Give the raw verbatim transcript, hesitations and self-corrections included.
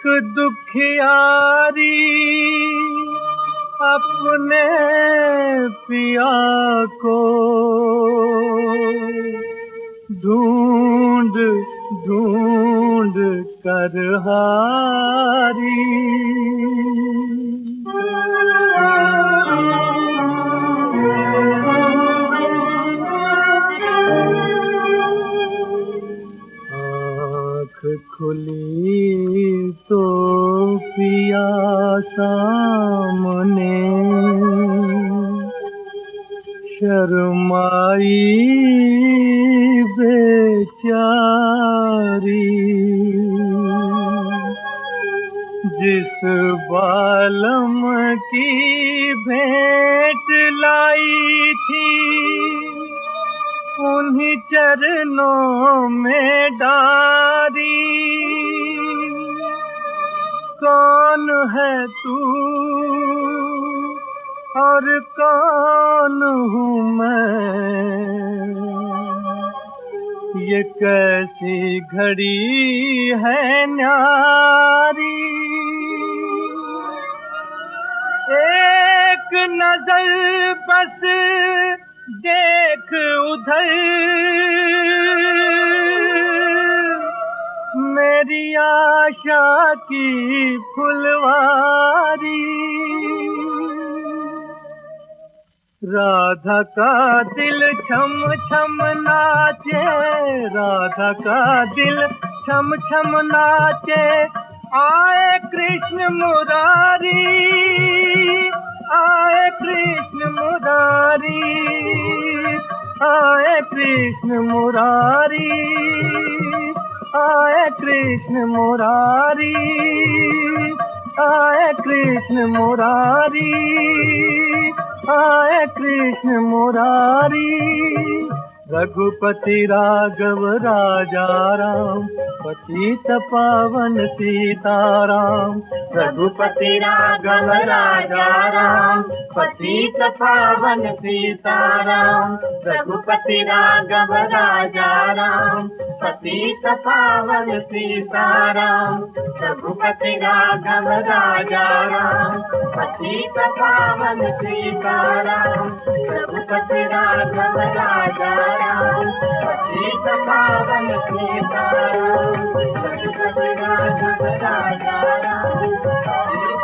एक दुखियारी अपने पिया को ढूंढ ढूंढ कर हारी। आँख खुली तो पिया सामने, शर्माई बेचारी। जिस बालम की भेंट लाई थी, उन्हीं चरणों में डारी। कौन है तू और कौन हूँ मैं, ये कैसी घड़ी है न्यारी। एक नजर बस देख उधर, मेरी आशा की फुलवारी। राधा का दिल छम छम नाचे, राधा का दिल छम छम नाचे। आए कृष्ण मुरारी, आए कृष्ण मुरारी, आए कृष्ण मुरारी, आए कृष्ण मुरारी, आए कृष्ण मुरारी, आए कृष्ण मुरारी। रघुपति राघव राजा राम, पतित पावन सीताराम। रघुपति राघव राजा राम, पतित पावन सीताराम। रघुपति राघव राजा राम, पतित पावन सीताराम। रघुपति राघव राजा राम, पतित पावन सीताराम। रघुपति राघव राजा राम, पतित पावन सीताराम। रघुपति राघव राजा राम,